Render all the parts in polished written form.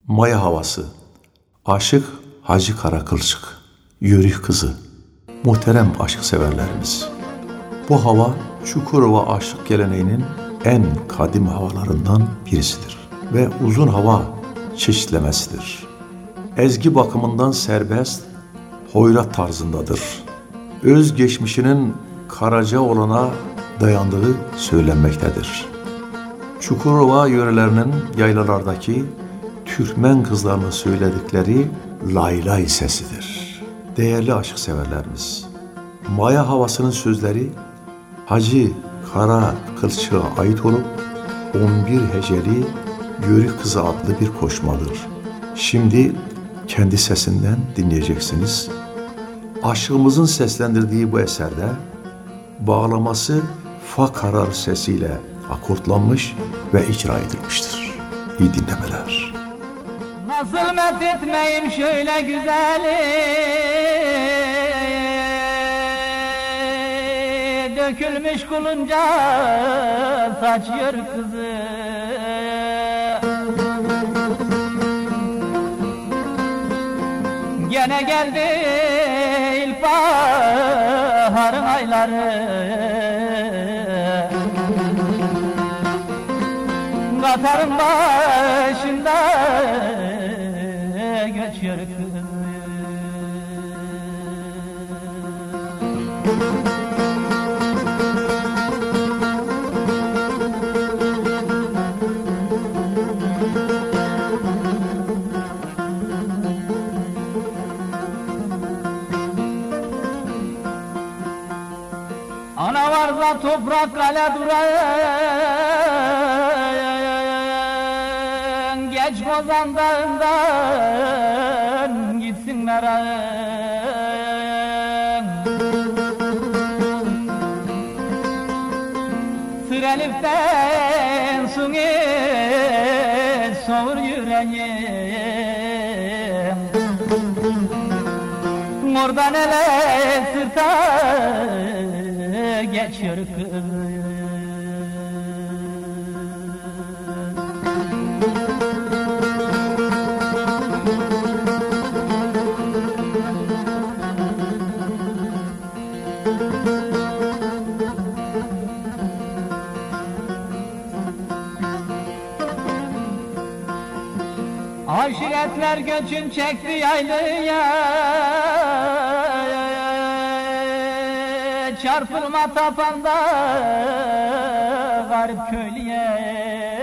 Maya havası, aşık Hacı Karakılçık, Yörük kızı, muhterem aşk severlerimiz. Bu hava Çukurova aşık geleneğinin en kadim havalarından birisidir ve uzun hava çeşitlemesidir. Ezgi bakımından serbest, hoyrat tarzındadır. Özgeçmişinin Karacaoğlan'a dayandığı söylenmektedir. Çukurova yörelerinin yaylalardaki Türkmen kızlarının söyledikleri laylay sesidir. Değerli aşk severlerimiz, Maya havasının sözleri Hacı Karakılçık'a ait olup 11 heceli Yörük Kızı adlı bir koşmadır. Şimdi kendi sesinden dinleyeceksiniz. Aşığımızın seslendirdiği bu eserde bağlaması fa karar sesiyle akortlanmış ve icra edilmiştir. İyi dinlemeler. Nasıl methetmeyim şöyle güzeli, dökülmüş kulunca saçıyor kızı. Gene geldi ilkbaharın ayları, Katarın başında geçiyor kız. Ana varsa toprak kale duran, geç Kozan dağından gitsinler ağın. Sır eliften suni soğur yüreğim, oradan ele sırta geçiyor kız. Aşiretler göçün çekti yaylıya, çarpılma tapanda garip köylüye.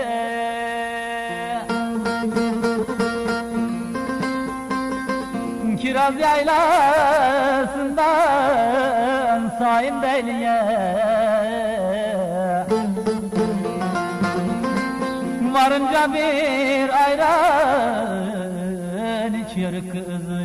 Kiraz yaylasından Saim Beyli'ye, varınca bir ayran içiyor kızı.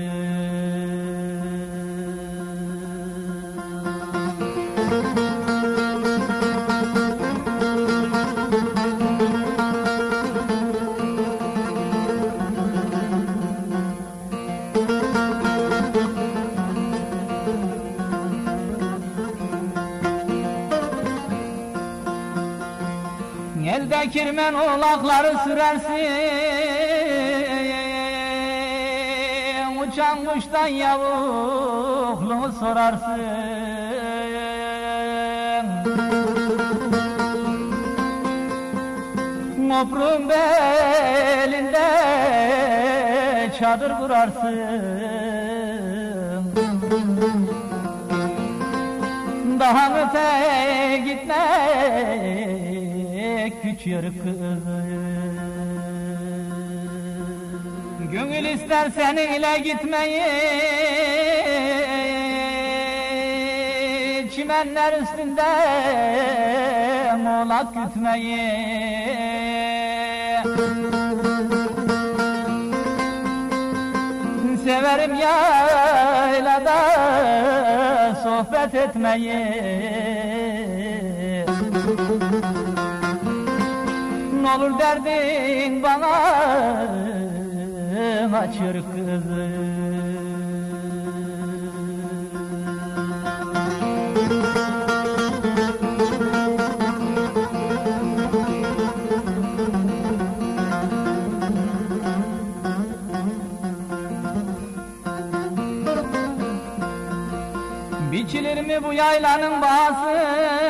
Elde kirmen oğlakları sürersin, uçan kuştan yavukluğu sorarsın. Moprun belinde çadır kurarsın. Daha öte gitmek küçüyor kız. Gönül ister seninle gitmeyi, çimenler üstünde oğlak gütmeyi. Severim yaylada sohbet etmeyi. N'olur derdin bana açır kızı. Bilinir mi bu yaylanın bağısı?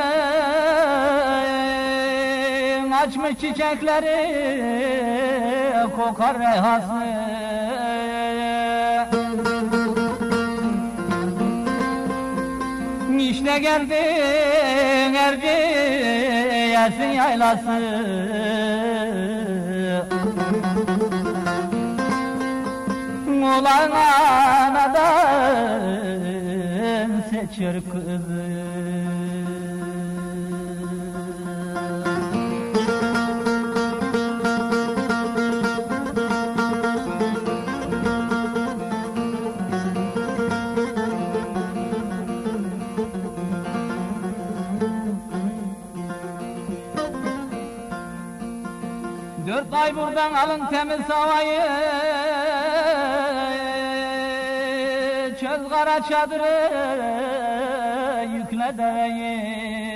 Açmış çiçekleri kokar reyhası. İşte geldi Erciyes'in yaylası. Ulan anadan seçer kızı. Dört ay buradan alın temiz havayı, çöz kara çadırı, yükle deveyi.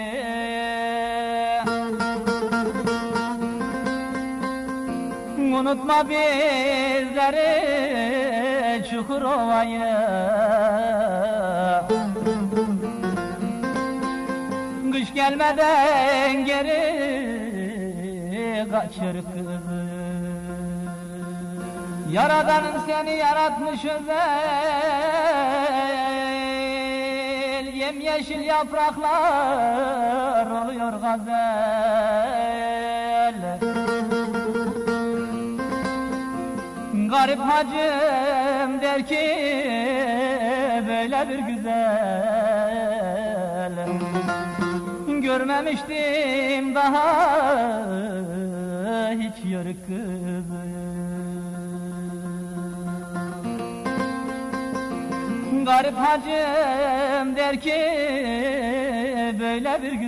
Unutma bizleri Çukurova'yı. Kış gelmeden geri kaçır kızı. Yaradanın seni yaratmış özel, yemyeşil yapraklar oluyor gazel. Garip hacım der ki böyle bir güzel görmemiştim daha hiç yörük kızı. Garip hacım der ki böyle bir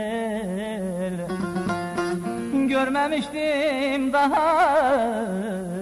güzel görmemiştim daha